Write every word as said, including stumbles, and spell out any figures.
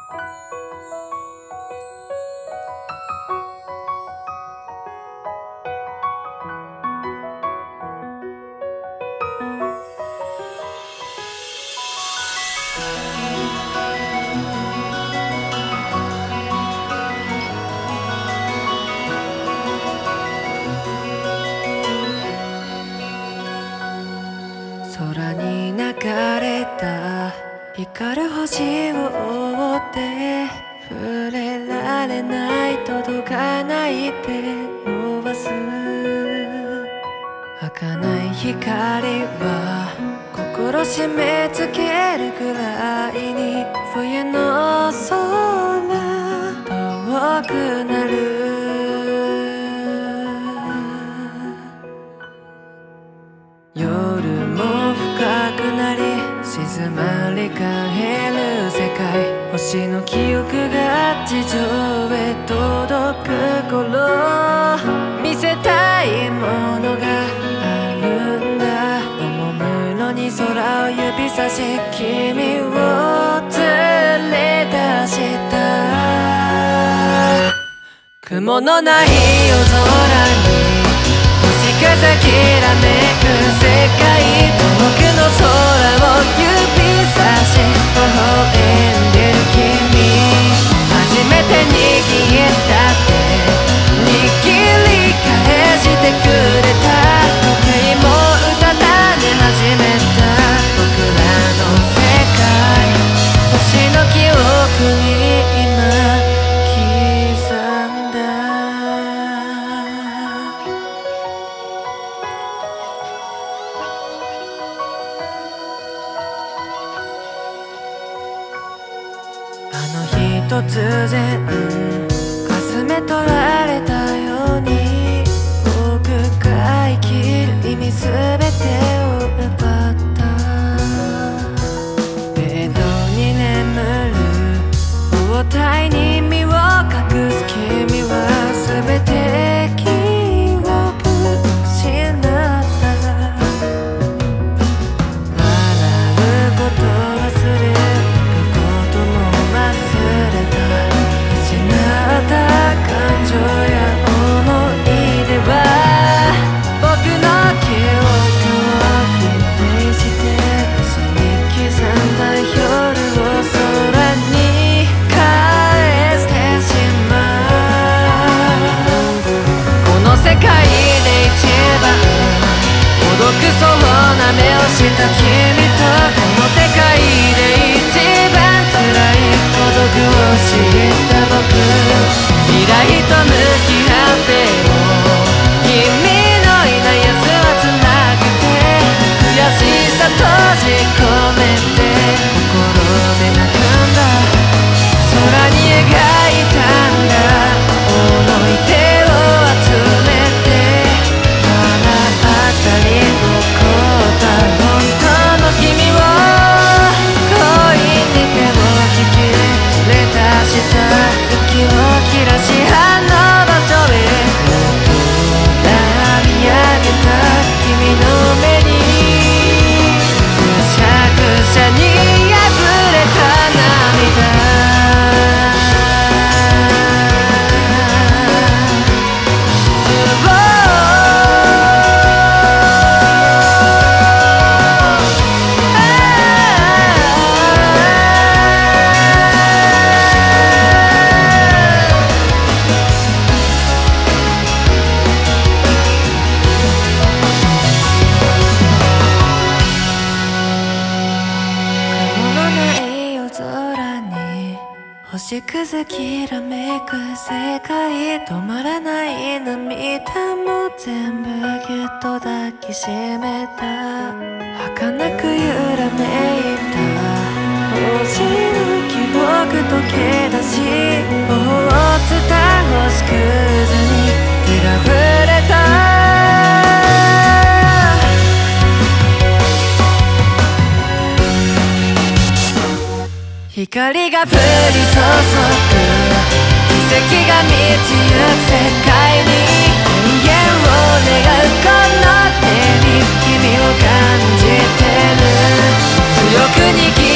空に流れた光る星を追って触れられない届かない手伸ばす儚い光は心締め付けるくらいに冬の空遠くなる夜も深くなり静まり返る世界星の記憶が地上へ届く頃見せたいものがあるんだおもむろに空を指さし君を連れ出した雲のない夜空に星風きらめく世界遠くの空を指さし微笑んでる君初めて握った手握り返してくれた時計もうただね始めた僕らの世界星の記憶に今刻んだあの日突然かすめ取られたように僕が生きる意味すべてを奪ったベッドに眠る包帯に身を隠す君はすべて記憶失った笑うこと忘れ感情や思い出は僕の記憶を否定して星に刻んだ夜を空に返してしまうこの世界で一番孤独そうな目をした君とこの世界で一番辛い孤独を知った僕未来と向き合っても君のいない明日は辛くて悔しさ閉じ込めて心で泣くんだ空に描いたんだ思い出を集めて笑ったり怒った本当の君を恋に手を引き連れ出した息を切らしあの場所へ空見上げた君の目にくしゃくしゃに破れた涙星屑きらめく世界止まらない涙も全部ぎゅっと抱きしめた儚く揺らめいた星の記憶溶け出し大津た星屑に照ら触れた光が降り注ぐ奇跡が満ちゆく世界に永遠を願うこの手に君を感じてる強く握